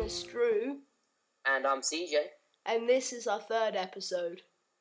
is Drew. And I'm CJ. And this is our third episode.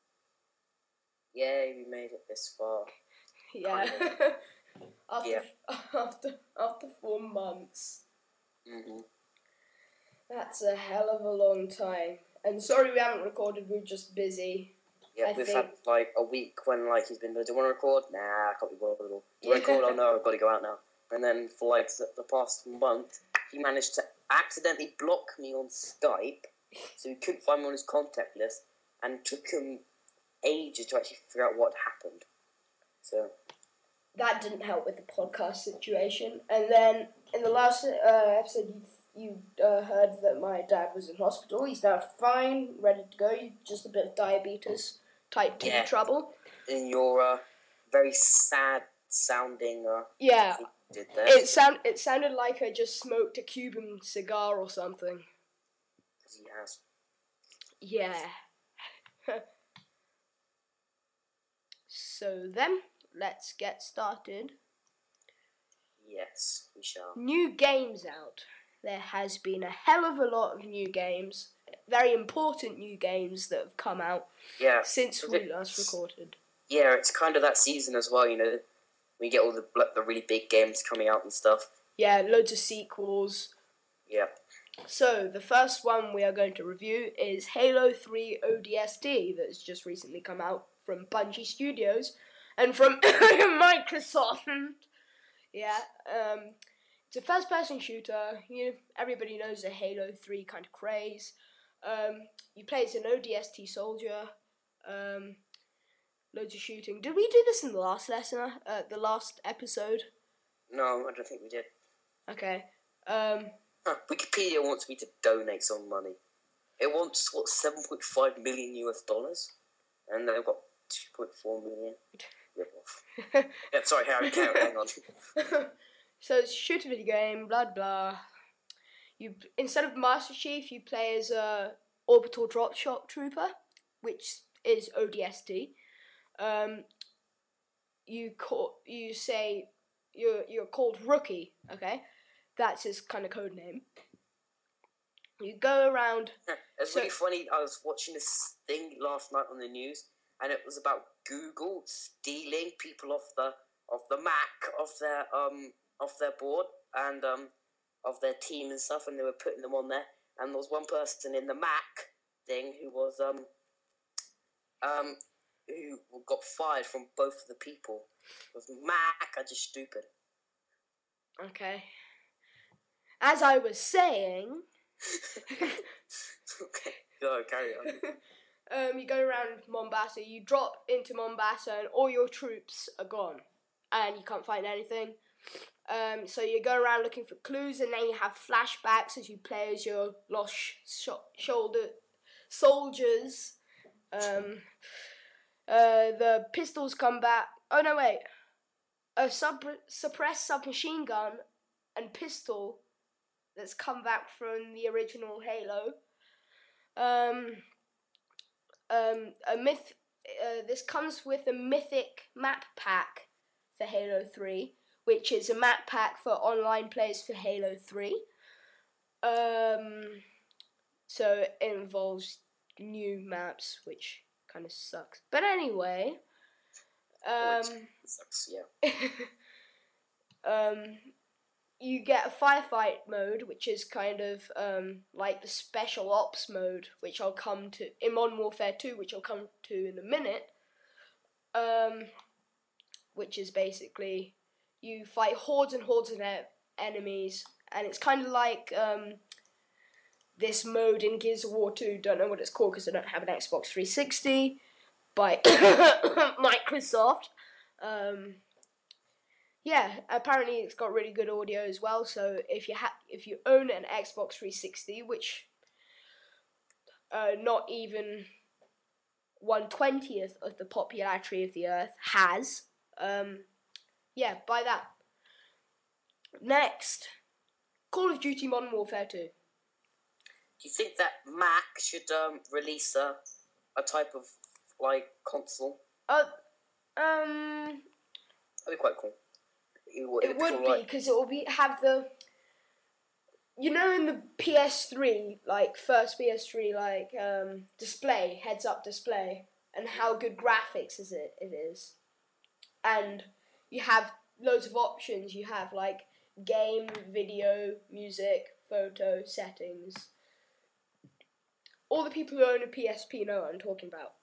Yay, we made it this far. Yeah. Kind of. After 4 months. Mm-hmm. That's a hell of a long time. And sorry we haven't recorded, we're just busy. Yeah, we've had like a week when like he's been, do you want to record? Nah, I can't be bothered. Do you want to record? Oh no, I've got to go out now. And then for like the past month, he managed to accidentally block me on Skype, so he couldn't find me on his contact list, and it took him ages to actually figure out what happened. So that didn't help with the podcast situation. And then in the last episode, you heard that my dad was in hospital. He's now fine, ready to go. Just a bit of diabetes, type 2 trouble. In your very sad sounding yeah. Did there. It sounded like I just smoked a Cuban cigar or something. He has. Yeah. So then, let's get started. Yes, we shall. New games out. There has been a hell of a lot of new games, very important new games that have come out since we last recorded. Yeah, it's kind of that season as well, you know. We get all the really big games coming out and stuff. Yeah, loads of sequels. Yeah. So, the first one we are going to review is Halo 3 ODST that's just recently come out from Bungie Studios and from Microsoft. Yeah, it's a first-person shooter. Everybody knows the Halo 3 kind of craze. You play as an ODST soldier. Loads of shooting. Did we do this in the last lesson? The last episode? No, I don't think we did. Okay. Wikipedia wants me to donate some money. It wants, $7.5 million US, and they've got 2.4 million. Rip off. Yeah, sorry, Harry, hang on. So it's a shooter video game, blah blah. You instead of Master Chief, you play as a Orbital Drop Shot Trooper, which is ODST. You say you're called Rookie, okay? That's his kind of code name. You go around. It's really funny. I was watching this thing last night on the news, and it was about Google stealing people off the Mac off their board and of their team and stuff, and they were putting them on there. And there was one person in the Mac thing who was who got fired from both of the people. Because Mac are just stupid. Okay. As I was saying. Okay, go carry on. You go around Mombasa. You drop into Mombasa, and all your troops are gone, and you can't find anything. So you go around looking for clues, and then you have flashbacks as you play as your lost shoulder soldiers. The pistols come back. Oh no, wait. A suppressed submachine gun and pistol that's come back from the original Halo. This comes with a mythic map pack for Halo 3, which is a map pack for online players for Halo 3. So it involves new maps, which kind of sucks. But anyway, sucks, yeah. You get a firefight mode, which is kind of like the special ops mode, which I'll come to in Modern Warfare 2, which I'll come to in a minute. Which is basically you fight hordes and hordes of enemies, and it's kind of like this mode in Gears of War 2. Don't know what it's called because I don't have an Xbox 360 by Microsoft. Yeah, apparently it's got really good audio as well. So if you own an Xbox 360, which not even 1/20th of the popularity of the Earth has, yeah, buy that. Next, Call of Duty Modern Warfare 2. Do you think that Mac should release a type of like console? That'd be quite cool. It would be because it will have the. you know, in the PS3, like first PS3, like display, heads-up display, and how good graphics it is, and you have loads of options. You have like game, video, music, photo, settings. All the people who own a PSP know what I'm talking about.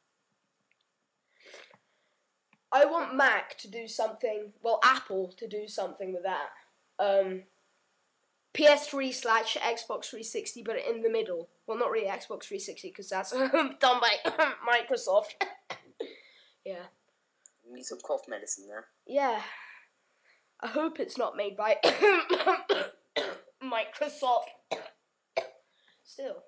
I want Mac to do something, well, Apple to do something with that. PS3/Xbox 360, but in the middle. Well, not really Xbox 360, because that's done by Microsoft. Yeah. You need some cough medicine there. Yeah. I hope it's not made by Microsoft. Still.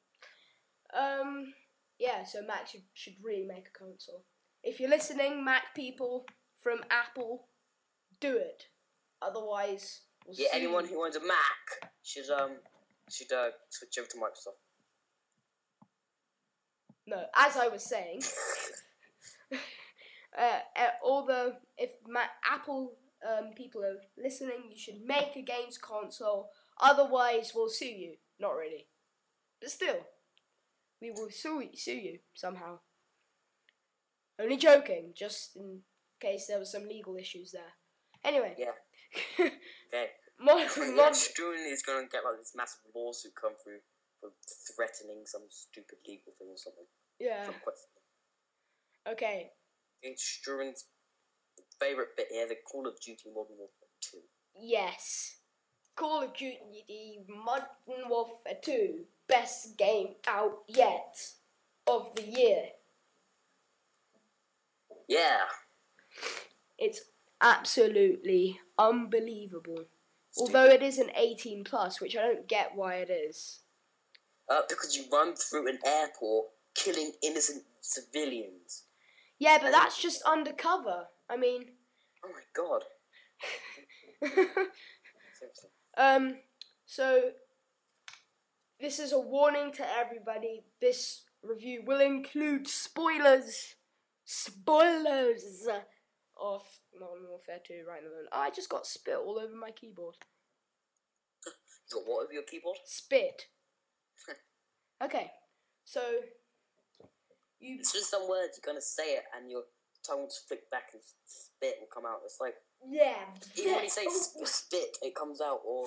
Yeah, so Mac should really make a console. If you're listening, Mac people from Apple, do it. Otherwise, we'll see. Anyone who owns a Mac should switch over to Microsoft. No, as I was saying, if Apple people are listening, you should make a games console. Otherwise, we'll sue you. Not really, but still, we will sue you somehow. Only joking, just in case there was some legal issues there. Anyway. Yeah. Okay. Struan is going to get like this massive lawsuit come through for threatening some stupid legal thing or something. Yeah. Okay. Struan's favourite bit here, the Call of Duty Modern Warfare 2. Yes. Call of Duty Modern Warfare 2. Best game out yet of the year. Yeah. It's absolutely unbelievable. Stupid. Although it is an 18+, which I don't get why it is. Because you run through an airport killing innocent civilians. Yeah, but that's just undercover. I mean... Oh my god. So, this is a warning to everybody. This review will include spoilers. Spoilers of Modern Warfare 2 right now. I just got spit all over my keyboard. You got what over your keyboard? Spit. Okay, so it's just some words you're gonna say it and your tongue will just flick back and spit will come out. It's like even when you say spit, it comes out. Or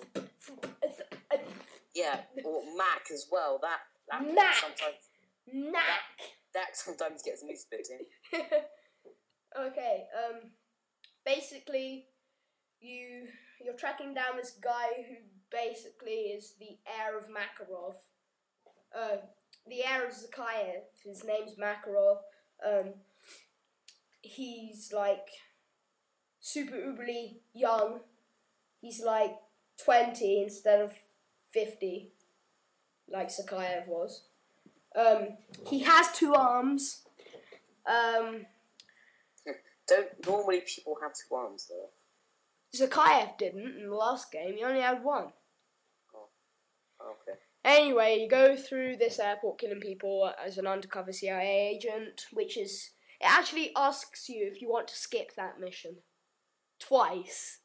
or Mac as well. That sometimes that sometimes gets me spitting. Okay, basically, you're tracking down this guy who basically is the heir of Makarov. The heir of Zakhaev. His name's Makarov. He's like super uberly young. He's like 20 instead of 50, like Zakhaev was. He has 2 arms. Don't normally people have 2 arms though? Zakhaev didn't in the last game. He only had 1. Oh, okay. Anyway, you go through this airport killing people as an undercover CIA agent, which is... It actually asks you if you want to skip that mission. Twice.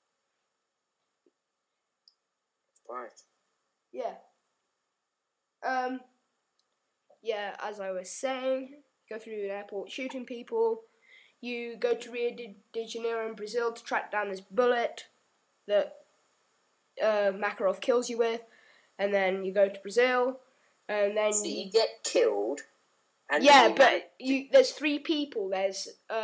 Right. Yeah. Yeah, as I was saying, go through an airport shooting people. You go to Rio de Janeiro in Brazil to track down this bullet that Makarov kills you with. And then you go to Brazil, and then you get killed. And but there's 3 people. There's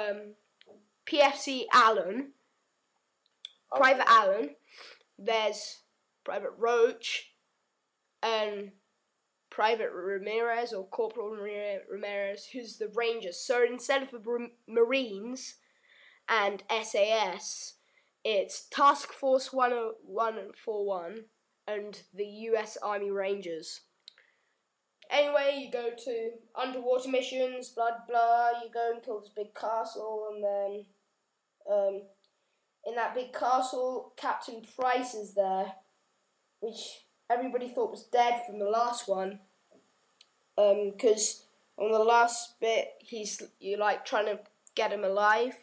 PFC Allen, Private Allen. There's Private Roach, and Private Ramirez or Corporal Ramirez, who's the Rangers. So instead of the Marines and SAS, it's Task Force 141. And the US Army Rangers. Anyway, you go to underwater missions, blah blah. You go and kill this big castle, and then in that big castle, Captain Price is there, which everybody thought was dead from the last one. Because on the last bit, you're like trying to get him alive.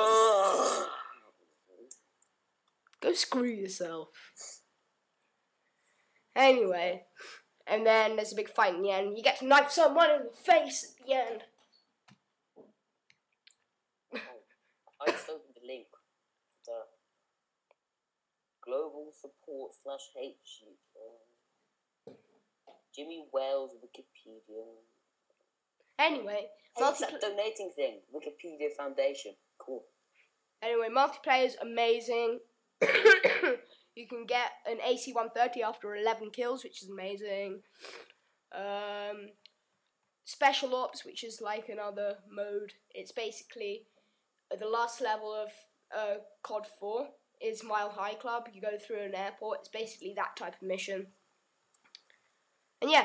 Go screw yourself. Anyway, and then there's a big fight in the end. You get to knife someone in the face at the end. I just opened the link. The global support / hate sheet. Jimmy Wales Wikipedia. Anyway, hey, it's that donating thing. Wikipedia Foundation. Cool. Anyway, multiplayer is amazing. You can get an AC-130 after 11 kills, which is amazing. Special Ops, which is like another mode. It's basically the last level of COD 4 is Mile High Club. You go through an airport. It's basically that type of mission. And yeah.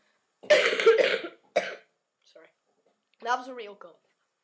Sorry. That was a real cough.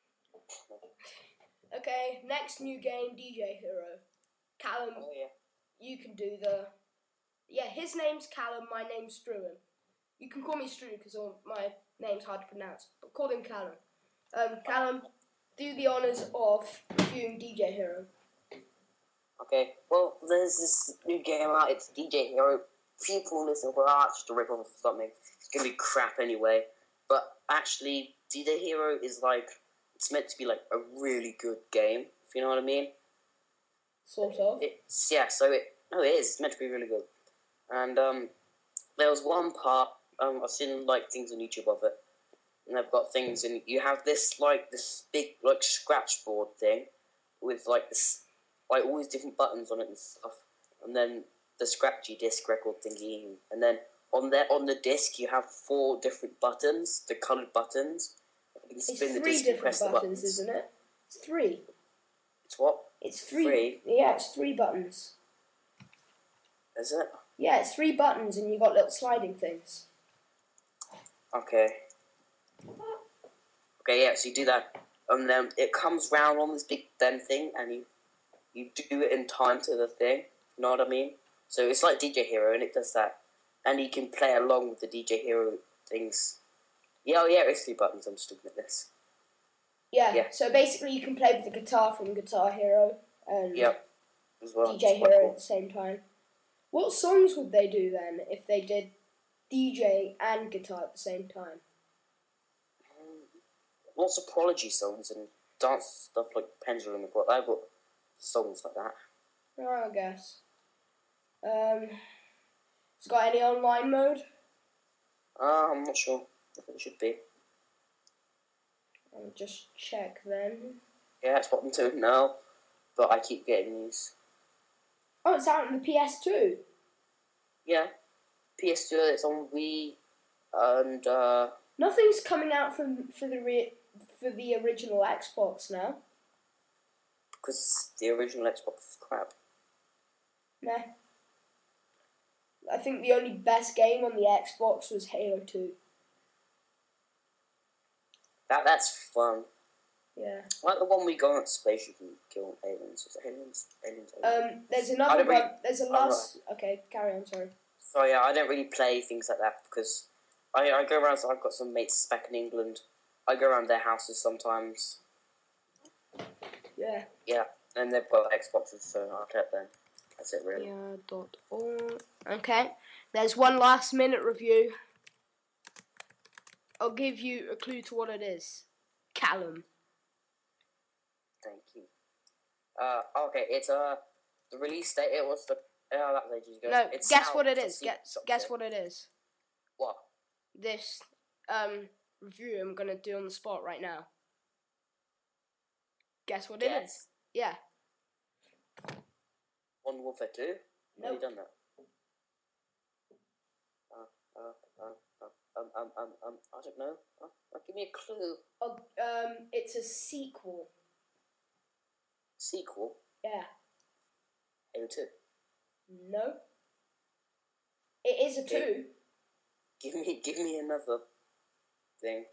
Okay, next new game, DJ Hero. Callum, oh, yeah. You can do the... Yeah, his name's Callum, my name's Struan. You can call me Stru because my name's hard to pronounce, but call him Callum. Callum, do the honours of reviewing DJ Hero. Okay, well, there's this new game out, it's DJ Hero. People listen for just a rip-off of something. It's gonna be crap anyway. But actually, DJ Hero is like, it's meant to be like a really good game, if you know what I mean. Sort of. It is. It's meant to be really good. And there was one part, I've seen like things on YouTube of it, and they've got things, and you have this big like scratch board thing with like this like all these different buttons on it and stuff, and then the scratchy disc record thingy, and then on the disc you have 4 different buttons, the coloured buttons. You can spin the disc and press the buttons, isn't it? It's 3. It's what? It's 3. Yeah, it's 3 buttons. Is it? Yeah, it's 3 buttons, and you got little sliding things. Okay. Okay, yeah. So you do that, and then it comes round on this big thing, and you do it in time to the thing. You know what I mean? So it's like DJ Hero, and it does that, and you can play along with the DJ Hero things. Yeah, it's 3 buttons. I'm just looking at this. Yeah. So basically, you can play with the guitar from Guitar Hero and as well. DJ Hero at the same time. What songs would they do then if they did DJ and guitar at the same time? Lots of Prodigy songs and dance stuff like Pendulum and what. I've got songs like that. Oh, I guess. It's got any online mode? I'm not sure if it should be. I'll just check then. Yeah, that's what I'm doing now, but I keep getting these. Oh, it's out on the PS2. Yeah, PS2. It's on Wii, and nothing's coming out for the original Xbox now. Because the original Xbox is crap. Nah. I think the only best game on the Xbox was Halo 2. That's fun. Yeah. Like the one we go into space, you can kill aliens. Is it aliens? There's another one. There's a last. Right. Okay, carry on. Sorry. So yeah, I don't really play things like that because I go around. So I've got some mates back in England. I go around their houses sometimes. Yeah. Yeah, and they've got Xboxes, so I'll get them. That's it, really. Yeah.org. Okay. There's one last minute review. I'll give you a clue to what it is. Callum. Thank you. Okay, it's the release date. It was that was ages ago. No, it's guess what it is. Guess what it is. What? This review I'm gonna do on the spot right now. Guess what it is? Yeah. Modern Warfare 2? Nope. Have you done that? I don't know. Give me a clue. It's a sequel. Sequel? Yeah. Halo 2? No. It is a 2. Give me another thing.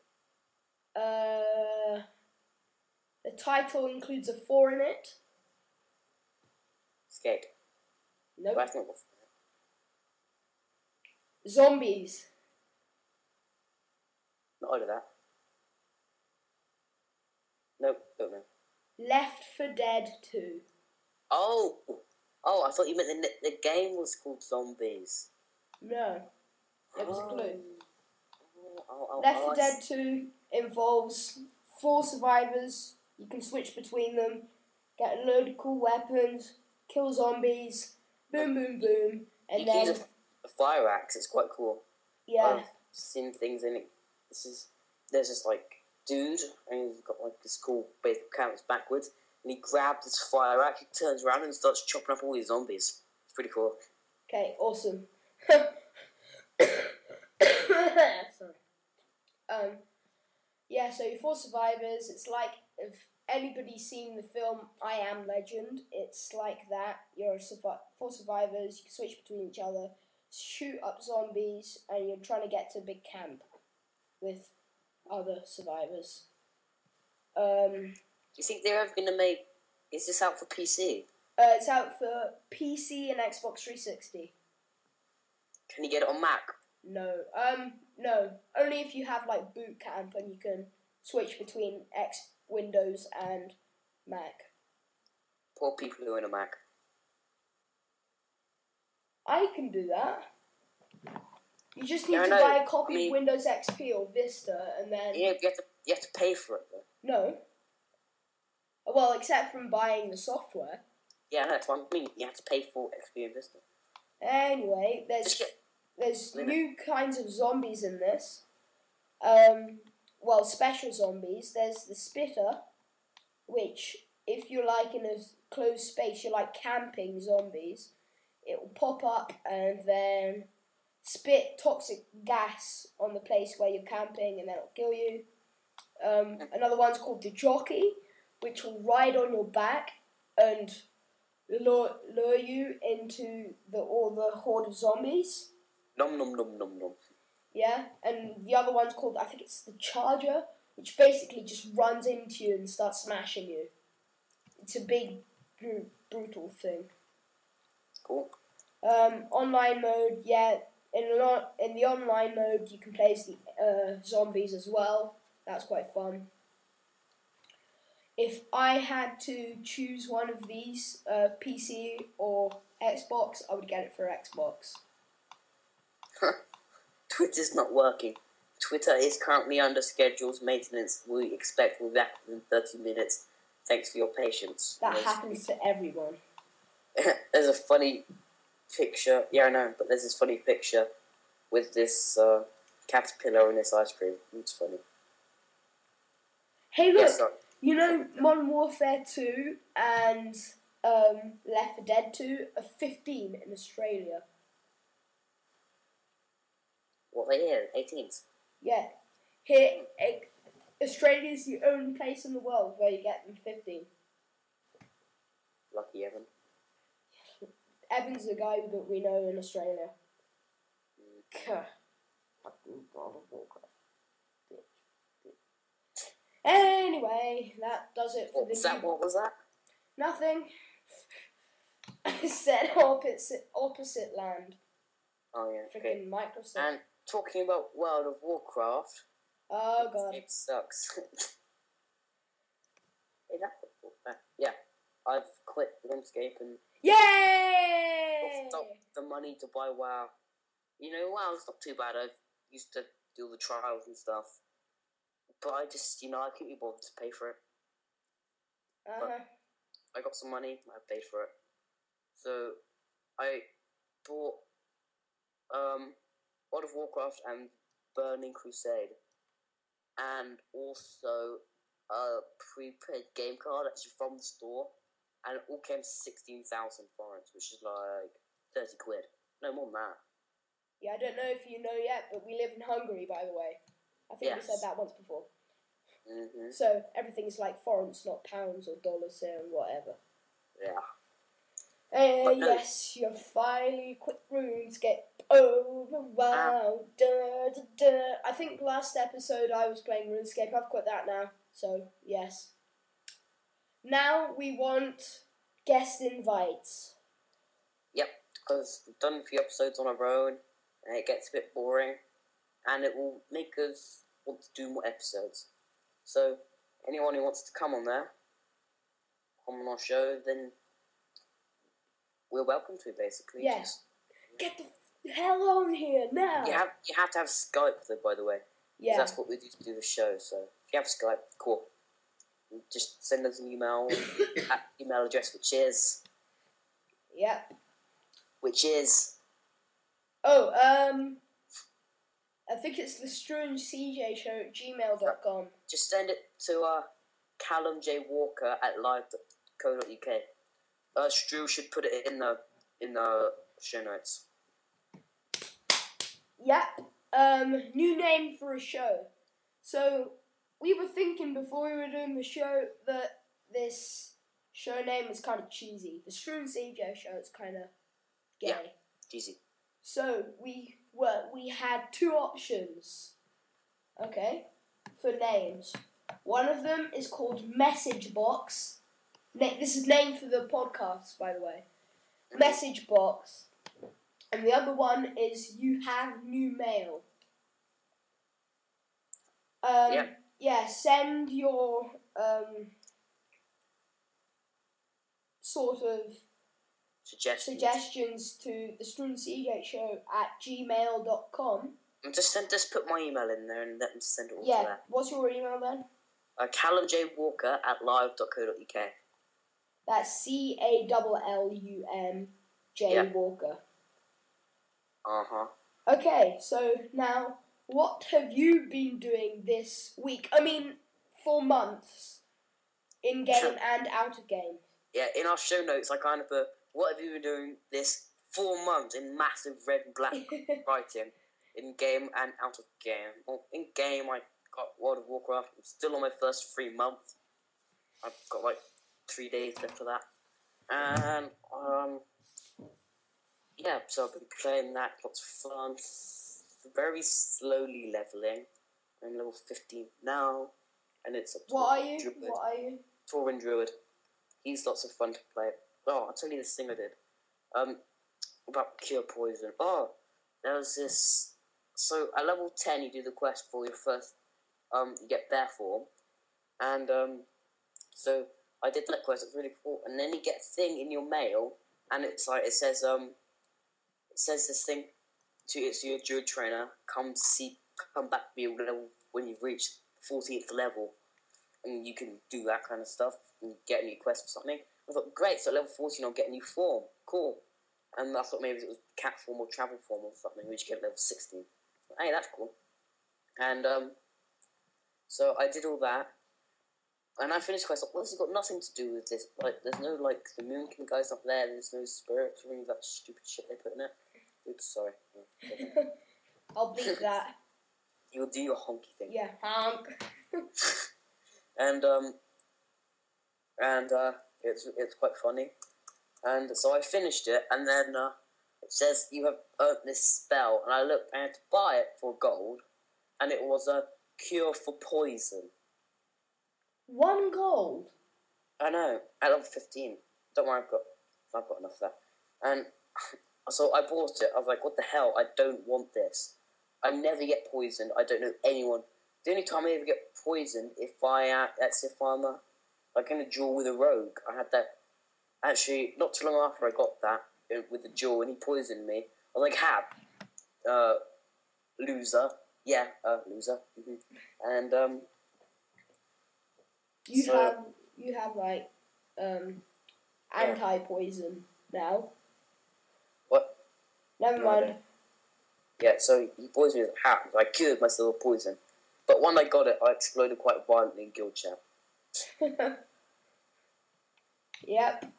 The title includes a 4 in it. Skate. Nope. That's not what's Zombies. Not out of that. Nope, don't know. Left 4 Dead 2. Oh, I thought you meant the game was called Zombies. No. It was a clue. Oh, Left 4 Dead 2 involves 4 survivors. You can switch between them, get a load of cool weapons, kill zombies, boom, boom, boom, and you then... can use a fire axe. It's quite cool. Yeah. I've seen things in it. There's this like dude, and he's got like this cool baseball cap that's backwards, and he grabs this fire axe, he turns around and starts chopping up all these zombies. It's pretty cool. Okay, awesome. Sorry. Yeah, so 4 survivors, it's like, if anybody's seen the film I Am Legend, it's like that. You're 4 survivors, you can switch between each other, shoot up zombies, and you're trying to get to a big camp with other survivors. Do you think they're ever gonna make? Is this out for PC? It's out for PC and Xbox 360. Can you get it on Mac? No. No. Only if you have like Boot Camp and you can switch between Windows and Mac. Poor people who are in a Mac. I can do that. You just need Yeah, to I know. buy a copy I mean- of Windows XP or Vista, and then You have to pay for it though. no. Well, except from buying the software. Yeah, that's what I mean. You have to pay for XP and Vista. Anyway, Just get. there's Wait a new kinds of zombies in this. Well, special zombies. There's the spitter, which, if you're like in a closed space, you're like camping zombies. It will pop up and then spit toxic gas on the place where you're camping, and then it'll kill you. Another one's called the jockey, which will ride on your back and lure you into all the horde of zombies. Nom nom nom nom nom. Yeah, and the other one's called, I think it's the Charger, which basically just runs into you and starts smashing you. It's a big, brutal thing. Cool. Online mode, yeah. In the online mode, you can play as the zombies as well. That's quite fun. If I had to choose one of these, PC or Xbox, I would get it for Xbox. Twitter's not working. Twitter is currently under scheduled maintenance. We expect we'll be back within 30 minutes. Thanks for your patience. That happens to everyone. There's a funny picture. Yeah, I know, but there's this funny picture with this caterpillar and this ice cream. It's funny. Hey, look! Yes, sir. You know, Modern Warfare 2 and Left 4 Dead 2 are 15 in Australia. What they here? 18s. Yeah. Here, Australia is the only place in the world where you get them 15. Lucky Evan. Evan's the guy we know in Australia. Fucking God of Warcraft. Anyway, that does it for What was that? Nothing. I said opposite land. Oh yeah. Okay. Freaking Microsoft. And talking about World of Warcraft. Oh God. It sucks. Hey, yeah, I've quit RuneScape and Yay! stopped the money to buy WoW. You know, WoW's not too bad. I've used to do the trials and stuff. But I just, I couldn't be bothered to pay for it. I got some money, I paid for it. So, I bought World of Warcraft and Burning Crusade. And also a prepaid game card actually from the store. And it all came to 16,000 forints, which is like 30 quid. No more than that. Yeah, I don't know if you know yet, but we live in Hungary, by the way. I think we said that once before. Mm-hmm. So everything is like forints, not pounds or dollars here and whatever. Yeah. Yes, you finally quit RuneScape. Oh, wow. I think last episode I was playing RuneScape. I've quit that now. So, yes. Now we want guest invites. Yep, because we've done a few episodes on our own, and it gets a bit boring, and it will make us want to do more episodes. So, anyone who wants to come on our show, then we're welcome to, basically. Yes. Get the the hell on here now. You have to have Skype though, by the way. Yeah. That's what we do to do the show. So if you have Skype, cool. Just send us an email at email address, which is. Yep. Which is. Oh, I think it's the StruanCJ Show@gmail.com. Just send it to Callum J Walker at live.co.uk. Stu should put it in the show notes. Yep. New name for a show. So we were thinking before we were doing the show that this show name was kind of cheesy. The StruanCJ Show is kind of gay. Yeah, cheesy. So we had two options, okay, for names. One of them is called Message Box. This is named for the podcast, by the way. Message Box. And the other one is You Have New Mail. Yeah, send your sort of suggestions to the StruanCJ Show@gmail.com. Just put my email in there and let them send it all to that. What's your email then? Callum J Walker at live.co.uk. That's CALLUM Walker. Okay, so now what have you been doing this week? I mean, for months, in game and out of game. Yeah, in our show notes, I kind of put, what have you been doing this 4 months in massive red and black writing, in game and out of game. Well, in game, I got World of Warcraft. I'm still on my first 3 months. I've got like 3 days left for that. And, yeah, so I've been playing that, lots of fun, very slowly leveling. I'm level 15 now, and it's a What are you? Tauren Druid. He's lots of fun to play. Oh, I'll tell you this thing I did. About cure poison. Oh, there was this. So at level 10, you do the quest for your first. You get bear form, and so I did that quest. It was really cool. And then you get a thing in your mail, and it's like it says this thing to your druid trainer. Come back to me when you've reached 14th level, and you can do that kind of stuff and get a new quest or something. I thought, great, so at level 14 I'll get a new form. Cool. And I thought maybe it was cat form or travel form or something, which you get at level 16. Hey, that's cool. And so I did all that. And I finished the quest. Well, this has got nothing to do with this. Like, there's no, like, the Moon King guy's not there. There's no spirits or any of that stupid shit they put in it. Oops, sorry. I'll beat that. You'll do your honky thing. Yeah, honk. And it's quite funny. And so I finished it, and then it says you have earned this spell, and I looked, and I had to buy it for gold, and it was a cure for poison. 1 gold? I know, at level 15. Don't worry, I've got enough of that. And so I bought it. I was like, what the hell? I don't want this. I never get poisoned. I don't know anyone. The only time I ever get poisoned if I'm like in a duel with a rogue. I had that actually not too long after I got that with the duel, and he poisoned me. I was like, loser. Yeah, loser. Mm-hmm. And you have like anti-poison now. What? Never mind. Yeah, so he poisoned me with a hat. I cured myself of poison. But when I got it, I exploded quite violently in guild chat. Yep.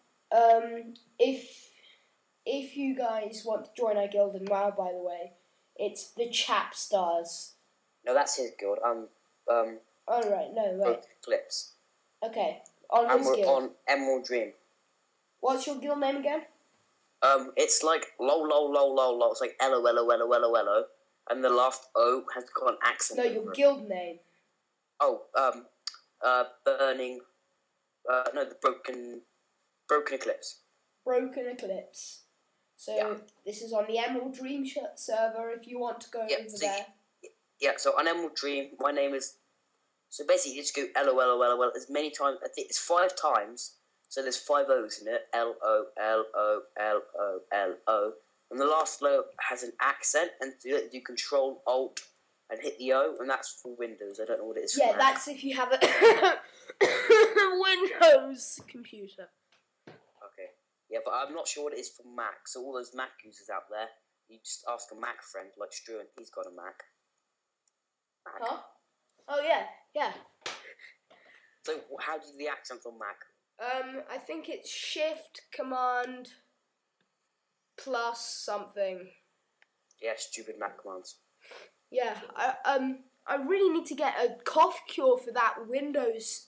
If you guys want to join our guild, and now, by the way, it's the Chap Stars. No, that's his guild. Oh right, no, wait. Clips. Okay, on his guild. On Emerald Dream. What's your guild name again? It's like lol. It's like LOLOLOLOLO, and the last O has got an accent. No, your guild name. Oh, burning. No, the broken Eclipse. Broken Eclipse. So yeah. This is on the Emerald Dream server. If you want to go over there. Yeah. So on Emerald Dream, my name is. So basically, you just go LOLOLOL as many times. I think it's 5 times. So there's 5 O's in it. LOLOLOLO. And the last letter has an accent, and you Control Alt and hit the O, and that's for Windows. I don't know what it is for Yeah, Mac. that's if you have a Windows computer. Okay. Yeah, but I'm not sure what it is for Mac. So all those Mac users out there, you just ask a Mac friend like Struan. He's got a Mac. Huh? Oh yeah. So how do you do the accent on Mac? I think it's Shift Command plus something. Yeah, stupid Mac commands. Yeah, I really need to get a cough cure for that Windows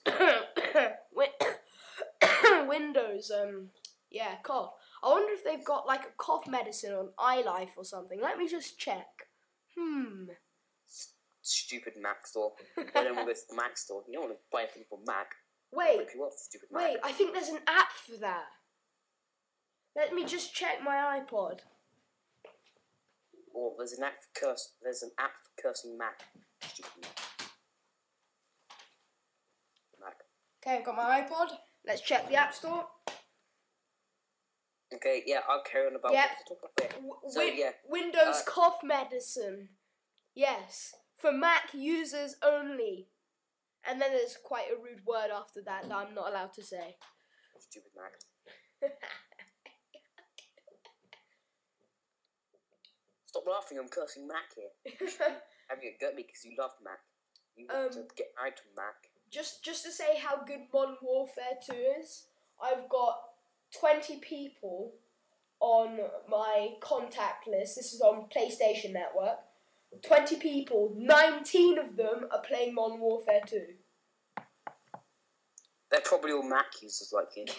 Windows cough. I wonder if they've got like a cough medicine on iLife or something. Let me just check. Stupid Mac store. Why don't we go to the Mac store? You don't want to buy anything from Mac. Wait, Stupid Mac. I think there's an app for that. Let me just check my iPod. Or there's an app for cursing Mac. Stupid Mac. Okay, I've got my iPod. Let's check the App Store. Okay, yeah, I'll carry on about Yep. what to talk about. Windows cough medicine. Yes, for Mac users only. And then there's quite a rude word after that I'm not allowed to say. Stupid Mac. Stop laughing, I'm cursing Mac here. Having a go at me because you love Mac. You want to get married to Mac. Just to say how good Modern Warfare 2 is, I've got 20 people on my contact list. This is on PlayStation Network. 20 people, 19 of them are playing Modern Warfare 2. They're probably all Mac users like you.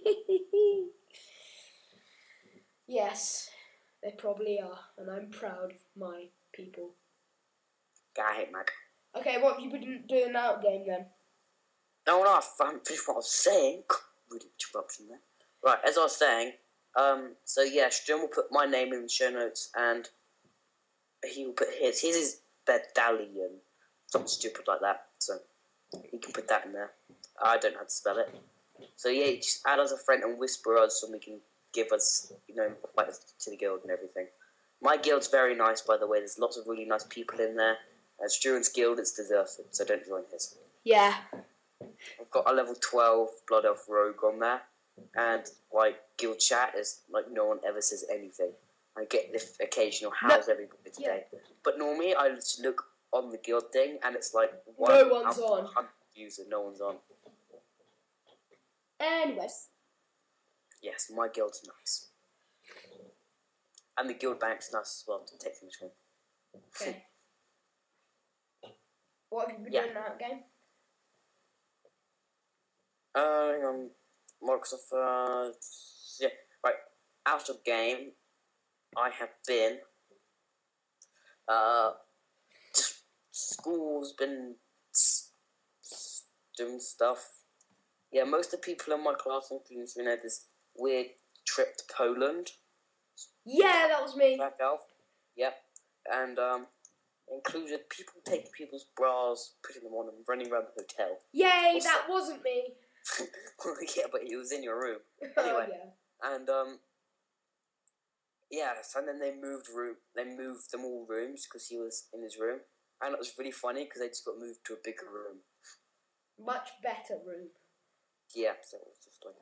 Yes, they probably are, and I'm proud of my people. I hate Mac. Okay, what have you been doing out game then? No, I haven't finished what I was saying. Rude interruption there. Right, as I was saying, so yeah, Stu will put my name in the show notes, and he will put his. His is Bedallion. Something stupid like that, so he can put that in there. I don't know how to spell it. So yeah, just add us a friend and whisper us so we can give us, invite us to the guild and everything. My guild's very nice, by the way. There's lots of really nice people in there. As Struan's guild, it's deserted, so don't join his. Yeah. I've got a level 12 Blood Elf Rogue on there, and guild chat is no one ever says anything. I get this occasional "How's everybody today?" Yeah. But normally I just look on the guild thing, and it's like no one's on. 100 user, no one's on. Anyways. Yes, my guild's nice, and the guild bank's nice as well to take things from. Okay. What have you been doing that game? On Microsoft, right. Out of game, I have been, just school's been doing stuff. Yeah, most of the people in my class, including this weird trip to Poland. Yeah, that was me. Black Elf. Yep. And, included people taking people's bras, putting them on, and running around the hotel. Yay, that wasn't me. Yeah, but he was in your room. Anyway, oh, yeah. And and then they moved them all rooms because he was in his room, and it was really funny because they just got moved to a bigger room, much better room. Yeah, so it was just like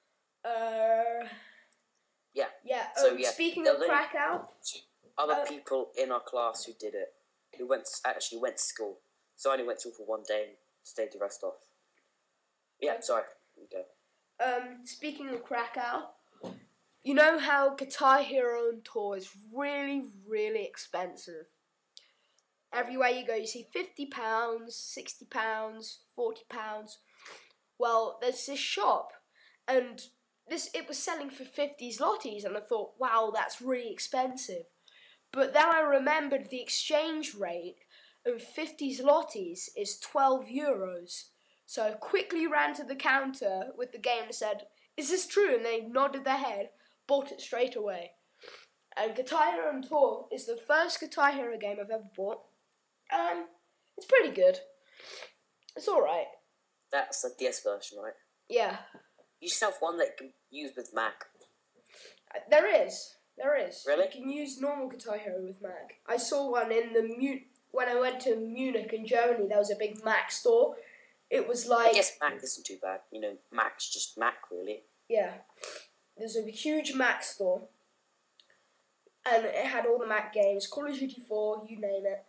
Yeah. So speaking of Krakow, other people in our class who did it, who actually went to school. So I only went to school for one day and stayed the rest off. Yeah, sorry. You go. Speaking of Krakow, you know how Guitar Hero on tour is really, really expensive. Everywhere you go, you see £50, £60, £40. Well, there's this shop, and it was selling for 50 zlotys, and I thought, wow, that's really expensive. But then I remembered the exchange rate of 50 zlotys is 12 euros. So I quickly ran to the counter with the game and said, "Is this true?" And they nodded their head, bought it straight away. And Guitar Hero on Tour is the first Guitar Hero game I've ever bought. It's pretty good. It's alright. That's the DS version, right? Yeah. You should have one that you can use with Mac. There is. There is. Really? You can use normal Guitar Hero with Mac. I saw one in the when I went to Munich in Germany. There was a big Mac store. It was like... I guess Mac isn't too bad. You know, Mac's just Mac, really. Yeah. There's a huge Mac store. And it had all the Mac games. Call of Duty 4, you name it.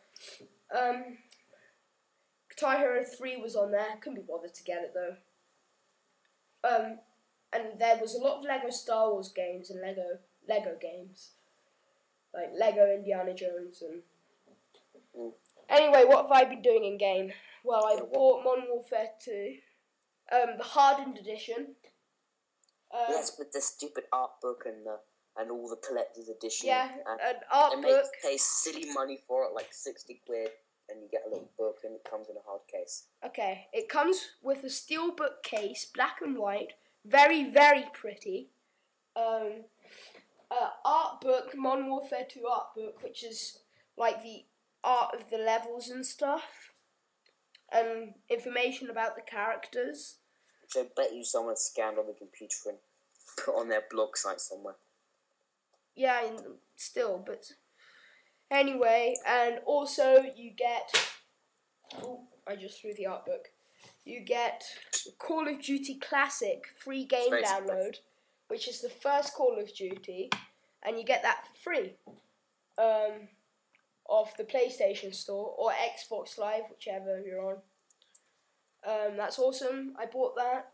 Guitar Hero 3 was on there. Couldn't be bothered to get it, though. And there was a lot of Lego Star Wars games and Lego games. Like Lego Indiana Jones and... Anyway, what have I been doing in game? Well, I bought Modern Warfare 2. The hardened edition. Yes, with the stupid art book and all the collector's edition. Yeah, an art they book. They make you pay silly money for it, like 60 quid, and you get a little book and it comes in a hard case. Okay, it comes with a steel book case, black and white, very, very pretty. Art book, Modern Warfare 2 art book, which is like the art of the levels and stuff, and information about the characters. Which I bet you someone scanned on the computer and put on their blog site somewhere. Yeah, still, but anyway, and also you get... Oh, I just threw the art book. You get Call of Duty Classic free game download, which is the first Call of Duty, and you get that for free off the PlayStation Store or Xbox Live, whichever you're on. That's awesome. I bought that.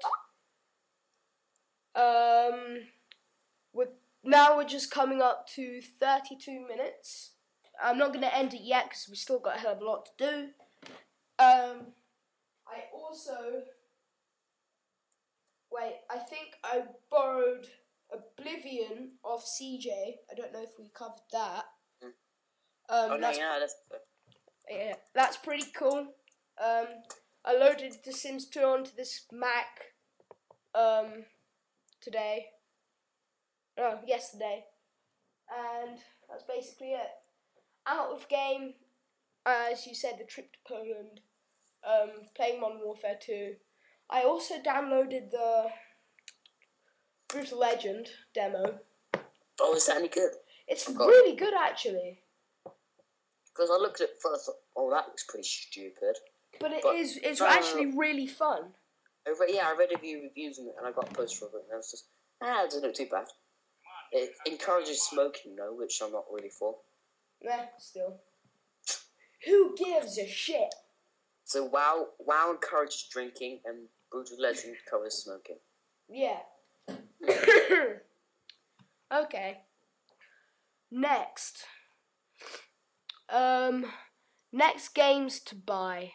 We're just coming up to 32 minutes. I'm not going to end it yet because we've still got a hell of a lot to do. I think I borrowed Oblivion off CJ. I don't know if we covered that. That's pretty cool. I loaded The Sims 2 onto this Mac yesterday. And that's basically it. Out of game, as you said, the trip to Poland, playing Modern Warfare 2. I also downloaded the Brutal Legend demo. Oh, is that any good? It's really good, actually. Because I looked at it first, oh, that looks pretty stupid. But it's actually really fun. I read a few reviews on it and I got a poster of it and I was just, it doesn't look too bad. It encourages smoking though, which I'm not really for. Nah, still. Who gives a shit? So WoW encourages drinking and Brutal Legend covers smoking. Yeah. Okay. Next. Next games to buy.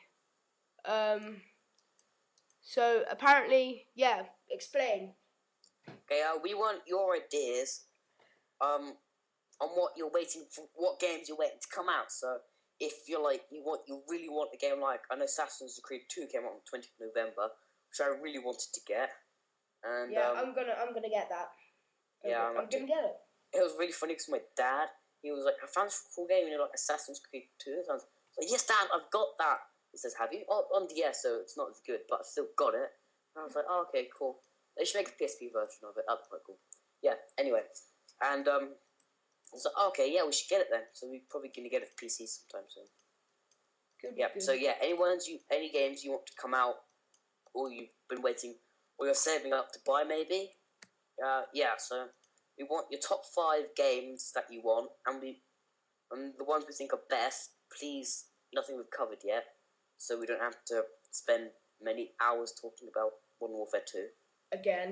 So apparently, explain. Okay, we want your ideas on what you're waiting for, what games you're waiting to come out. So if you're like, you really want a game like, I know Assassin's Creed 2 came out on the 20th of November, which I really wanted to get. And I'm gonna get that. I'm gonna get it. It was really funny because my dad, he was like, I found this cool game, like Assassin's Creed 2. So I was like, yes, Dad, I've got that. He says, have you? Oh, on DS, so it's not as good, but I've still got it. And I was like, oh, okay, cool. They should make a PSP version of it. That'd be quite cool. Yeah, anyway. And I was like, oh, okay, yeah, we should get it then. So we're probably going to get it for PC sometime soon. Good. So yeah, any games you want to come out, or you've been waiting, or you're saving up to buy maybe? So we want your top 5 games that you want, and the ones we think are best, please, nothing we've covered yet, so we don't have to spend many hours talking about Modern Warfare 2. Again.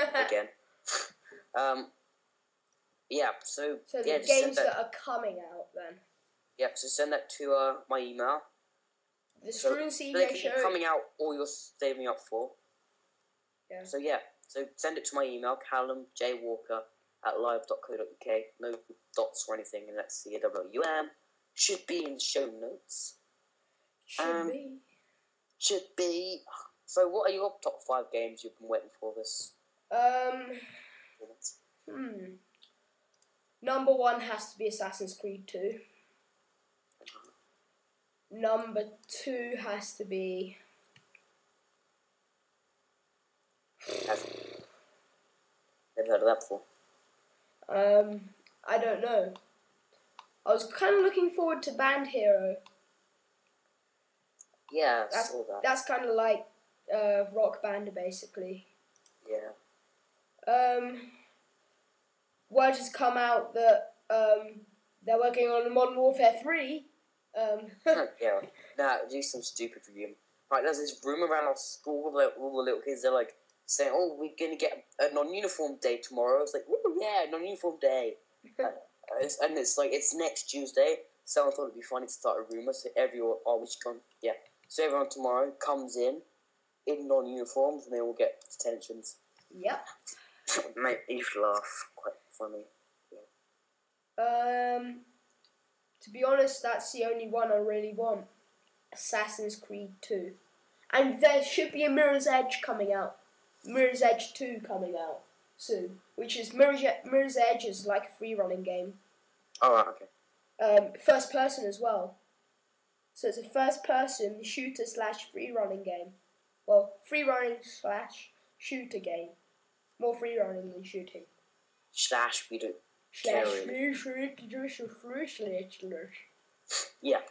So the games that are coming out then. Yeah, so send that to my email. The Strewn CJ Show. Coming out, or you're saving up for. Yeah. So send it to my email, callumjwalker@live.co.uk. No dots or anything, and that's CAWM. Should be in the show notes. Should be. So what are your top 5 games you've been waiting for this? Number 1 has to be Assassin's Creed 2. Number 2 has to be... Never heard of that before. I don't know. I was kind of looking forward to Band Hero. Yeah, I saw that. That's kind of like Rock Band, basically. Yeah. Word has come out that they're working on Modern Warfare 3. Yeah. Nah, do some stupid review. Right, there's this rumor around our school that all the little kids are like saying, "Oh, we're gonna get a non-uniform day tomorrow." It's like, "Ooh, yeah, non-uniform day," and it's like it's next Tuesday. Someone thought it'd be funny to start a rumor, so everyone, so everyone tomorrow comes in non-uniforms, and they all get detentions. Yep. Mate, you should laugh. Quite funny. Yeah. To be honest, that's the only one I really want. Assassin's Creed 2. And there should be a Mirror's Edge coming out. Mirror's Edge 2 coming out soon. Which is Mirror's Edge is like a free running game. Oh, right, okay. First person as well. So it's a first person shooter / free running game. Well, free running / shooter game. More free running than shooting. / we don't care really. Yeah.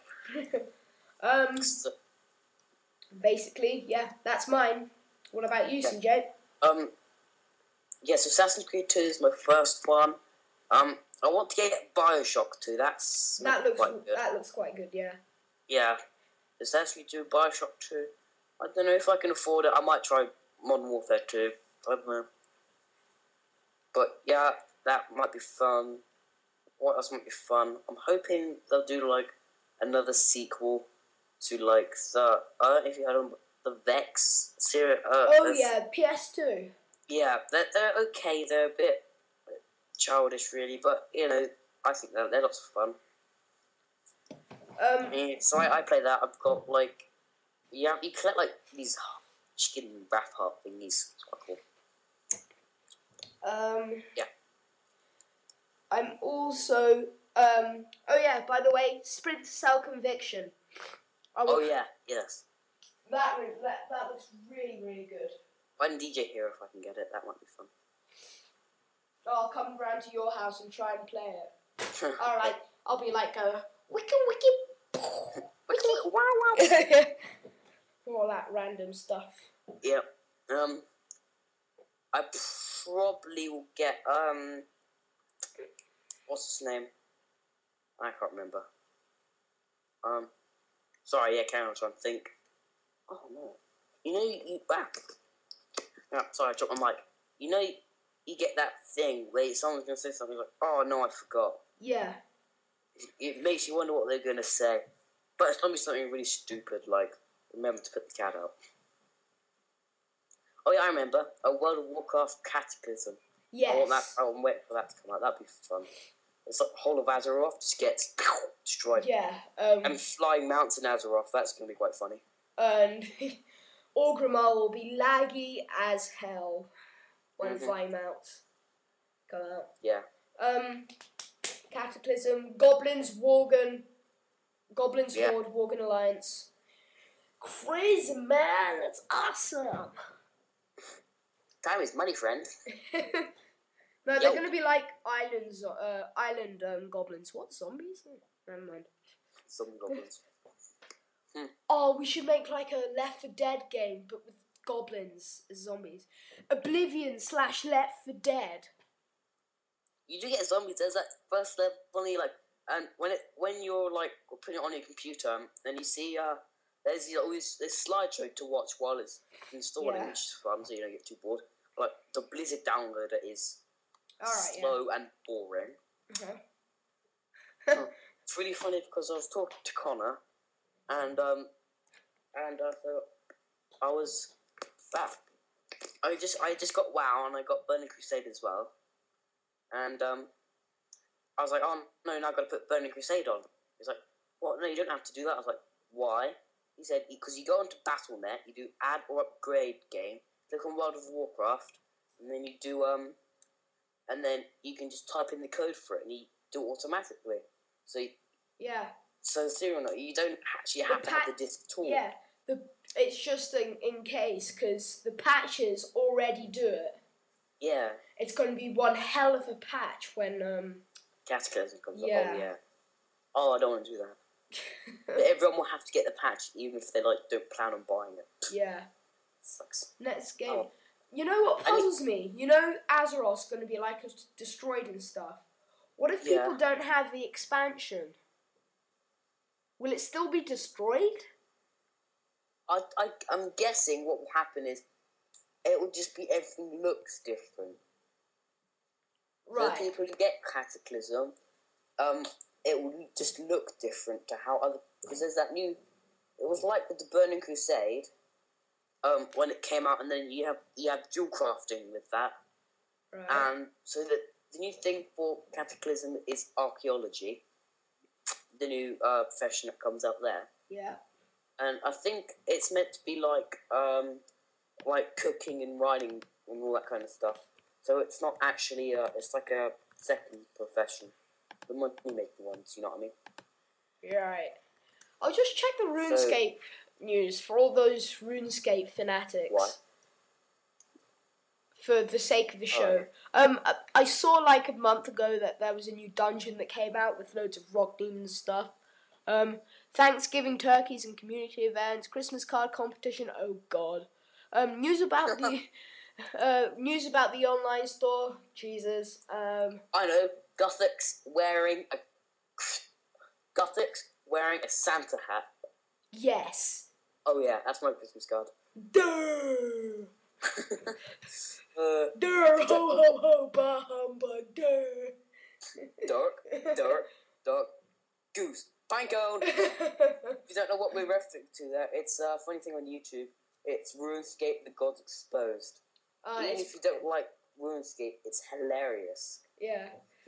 Basically, yeah, that's mine. What about you, CJ? Yes, Assassin's Creed 2 is my first one. I want to get Bioshock 2. That looks quite good, yeah. Yeah. Assassin's Creed 2, Bioshock 2. I don't know if I can afford it. I might try Modern Warfare 2. I don't know. But yeah, that might be fun. What else might be fun? I'm hoping they'll do like another sequel to like the I don't know if you heard of the Vex series. Yeah, PS2. Yeah, they're okay. They're a bit childish, really, but you know, I think they're lots of fun. So I play that. I've got like you collect like these chicken wrap heart thingies. It's quite cool. Yeah. I'm also by the way, Splinter Cell Conviction. Yes. That looks really, really good. When DJ here, if I can get it, that might be fun. I'll come round to your house and try and play it. Alright, I'll be like wiki wow wow. All that random stuff. Yep. I probably will get what's his name? I can't remember. Sorry, yeah, carry on, trying to think. Oh no. You know you sorry, I dropped my mic. You know you get that thing where someone's gonna say something like, "Oh no, I forgot." Yeah. It makes you wonder what they're gonna say. But it's gonna be something really stupid, like remember to put the cat out. Oh yeah, I remember. A World of Warcraft Cataclysm. Yes. I'm waiting for that to come out. That'd be fun. It's like the whole of Azeroth just gets destroyed. Yeah. And flying mounts in Azeroth. That's going to be quite funny. And Orgrimmar will be laggy as hell when flying mounts come out. Yeah. Cataclysm, Goblins, Worgen, Horde, Worgen Alliance. Crazy, man. That's awesome. Time is money, friend. No, they're going to be like island goblins. What, zombies? Never mind. Zombie goblins. Oh, we should make like a Left 4 Dead game, but with goblins as zombies. Oblivion / Left 4 Dead. You do get zombies. There's that first level, funny like, and when you're like putting it on your computer, then you see there's always this slideshow to watch while it's installing, which is fun, so you don't get too bored. Like the Blizzard downloader is slow and boring. It's really funny because I was talking to Connor, and I thought I just got WoW and I got Burning Crusade as well, and I was like, oh no, now I've got to put Burning Crusade on. He's like, what? No, you don't have to do that. I was like, why? He said, because you go onto Battle.net, you do add or upgrade game, click on World of Warcraft, and then you do and then you can just type in the code for it and you do it automatically. So you don't actually have to have the disc at all. Yeah, it's just in case, because the patches already do it. Yeah. It's going to be one hell of a patch when Cataclysm comes up. Yeah. Oh yeah. Oh, I don't want to do that. But everyone will have to get the patch, even if they don't plan on buying it. Yeah. It sucks. Next game. Oh. You know what puzzles me? You know Azeroth's going to be like destroyed and stuff. What if people don't have the expansion? Will it still be destroyed? I'm guessing what will happen is it will just be everything looks different. Right. For people who get Cataclysm, it will just look different to how other... Because there's that new... It was like with the Burning Crusade, when it came out, and then you have dual crafting with that. Right. And so the new thing for Cataclysm is archaeology. The new profession that comes up there. Yeah. And I think it's meant to be like cooking and writing and all that kind of stuff. So it's not actually it's like a second profession. The money-making ones, you know what I mean? Yeah, right. I'll just check the RuneScape news for all those RuneScape fanatics. Why? For the sake of the show. I saw like a month ago that there was a new dungeon that came out with loads of rock demons stuff. Thanksgiving turkeys and community events, Christmas card competition. Oh God. News about the online store. Jesus. I know. Gothic's wearing a Santa hat. Yes. Oh yeah, that's my Christmas card. Durr. Durr ho ho ho bah humbug durr. Dark goose. Fine code. If you don't know what we're referring to there, it's a funny thing on YouTube. It's RuneScape the Gods Exposed. Even if you don't like RuneScape, it's hilarious. Yeah.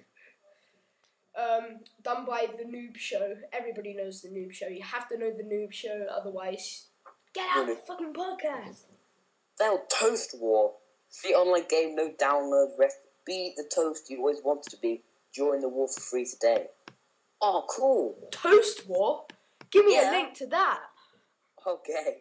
Done by The Noob Show. Everybody knows The Noob Show. You have to know The Noob Show, otherwise get out of the fucking podcast. They'll Toast War. Free online game, no download, be the toast you always wanted to be. Join the war for free today. Oh, cool. Toast War? Give me a link to that. Okay.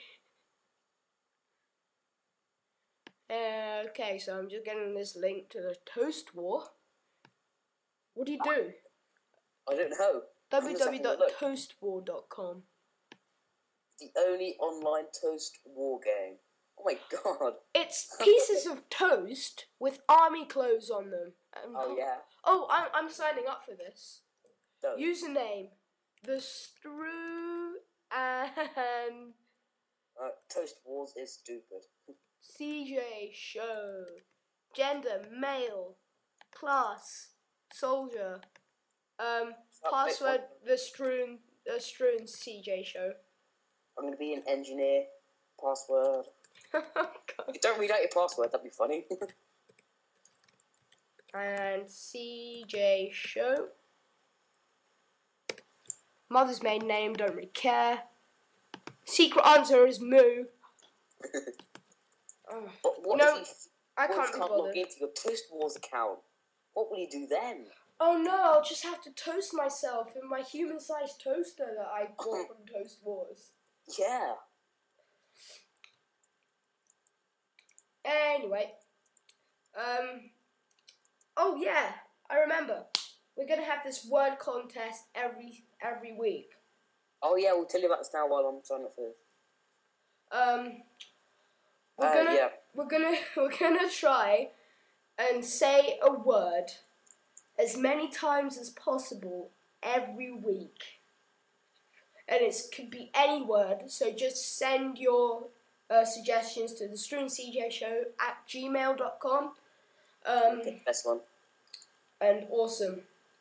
Okay, so I'm just getting this link to the Toast War. What do you do? I don't know. www.toastwar.com. The only online Toast War game. Oh my God. It's pieces of toast with army clothes on them. Oh yeah. Oh, I'm signing up for this. Don't. Username: The Strew and Toast Wars is stupid. CJ Show. Gender: male. Class: soldier. Password: the Strewn CJ Show. I'm gonna be an engineer. Password. Don't read out your password. That'd be funny. And CJ Show. Mother's maiden name, don't really care. Secret answer is Moo. But what if I can't be bothered. log into your Toast Wars account? What will you do then? Oh no, I'll just have to toast myself in my human-sized toaster that I bought from Toast Wars. Yeah. Anyway. Oh yeah, I remember. We're gonna have this word contest every week. Oh yeah, we'll tell you about this now while I'm signing up for this. We're gonna try and say a word as many times as possible every week. And it could be any word, so just send your suggestions to the streamcjshow@gmail.com. Best one. And awesome.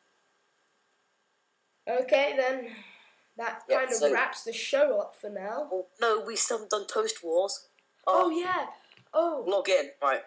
Okay, then that kind of wraps the show up for now. Oh, no, we still haven't done Toast Wars. Oh yeah. Oh. Log in. Right.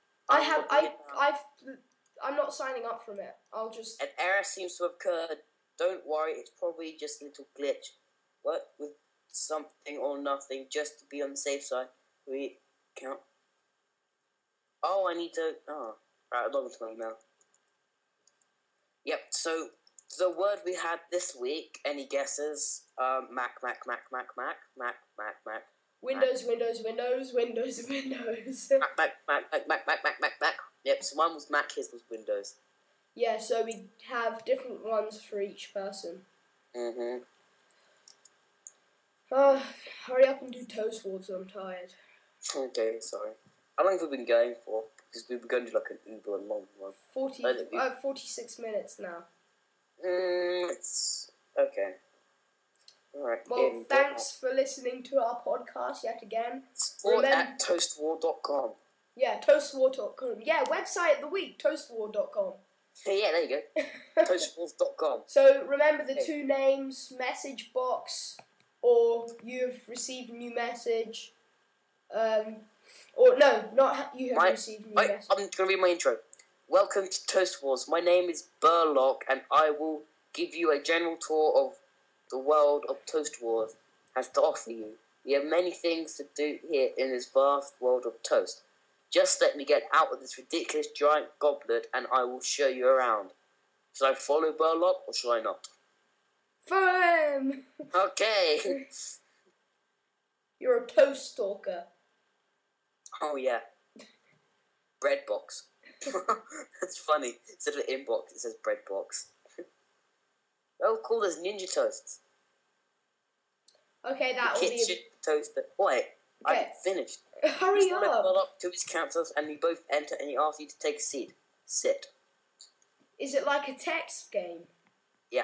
I'm not signing up from it. I'll just... An error seems to have occurred. Don't worry, it's probably just a little glitch. What? With something or nothing, just to be on the safe side. We count. Oh, I need to... Oh. Right, I'll log into my email. Yep, so the word we had this week, any guesses? Mac. Windows. Mac. Yep, so mine was Mac, his was Windows. Yeah, so we have different ones for each person. Mm-hmm. Hurry up and do Toast Wars, I'm tired. Okay, sorry. How long have we been going for? Because we've been going to like an uber long one. 46 minutes now. It's okay. Alright. Well, thanks for listening to our podcast yet again. Support at toastwar.com. Yeah, toastwar.com. Yeah, website of the week, toastwar.com. Yeah, there you go. Toastwars.com. So remember the two names, message box, or you've received a new message. Or no, not you have received a new message. I'm going to read my intro. Welcome to Toast Wars. My name is Burlock, and I will give you a general tour of the world of Toast Wars has to offer you. We have many things to do here in this vast world of toast. Just let me get out of this ridiculous giant goblet, and I will show you around. Should I follow Burlock, or should I not? Follow him! Okay. You're a toast stalker. Oh, yeah. Bread box. That's funny. Instead of inbox, it says bread box. Oh, cool, there's ninja toasts. Okay, that will be... Kitchen toaster. Wait, okay. I'm finished. Hurry up. Follow up to his councils, and we both enter, and he asks you to take a seat. Sit. Is it like a text game? Yeah.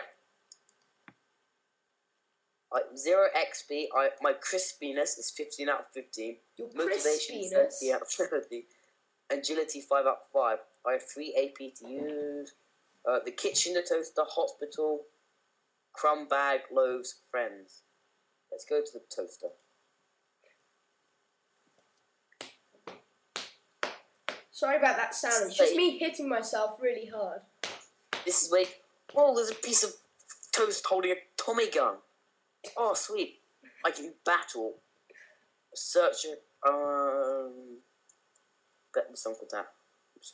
0 XP. My crispiness is 15 out of 15. Your Motivation is 30 out of 30. Agility 5 out of 5. I have 3 AP to use. The kitchen, the toaster, hospital, crumb bag, loaves, friends. Let's go to the toaster. Sorry about that sound. It's just me hitting myself really hard. This is where... Oh, there's a piece of toast holding a Tommy gun. Oh, sweet. I can battle. Search it. Bet the song called that. Oops.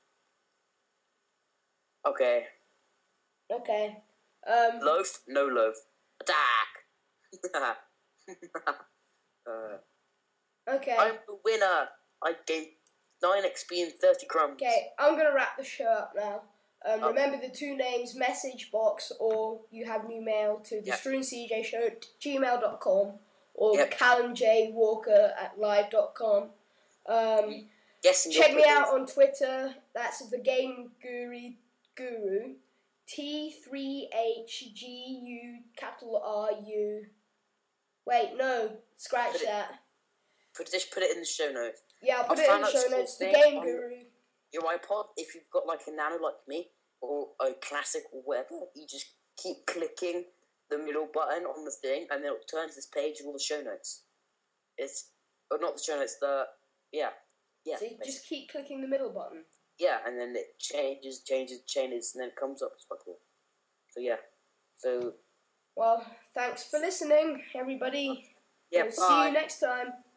Okay. Okay. Loaf? No loaf. Attack! Okay. I'm the winner. I gained 9 XP and 30 crumbs. Okay, I'm going to wrap the show up now. Remember the two names, message box, or you have new mail to the StruanCJ@gmail.com or Callum J. Walker at live.com. Check me out on Twitter. That's the Game Guru. T3HGU capital RU. Wait, no, scratch that. Just put it in the show notes. Yeah, I'll put it in the show notes. The Game Guru. Your iPod, if you've got like a nano like me, or a classic or whatever, you just keep clicking the middle button on the thing, and then it turns this page with all the show notes. Not the show notes, So you just keep clicking the middle button? Yeah, and then it changes, and then it comes up. It's quite cool. So yeah. Well, thanks for listening, everybody. Yeah, we'll see you next time.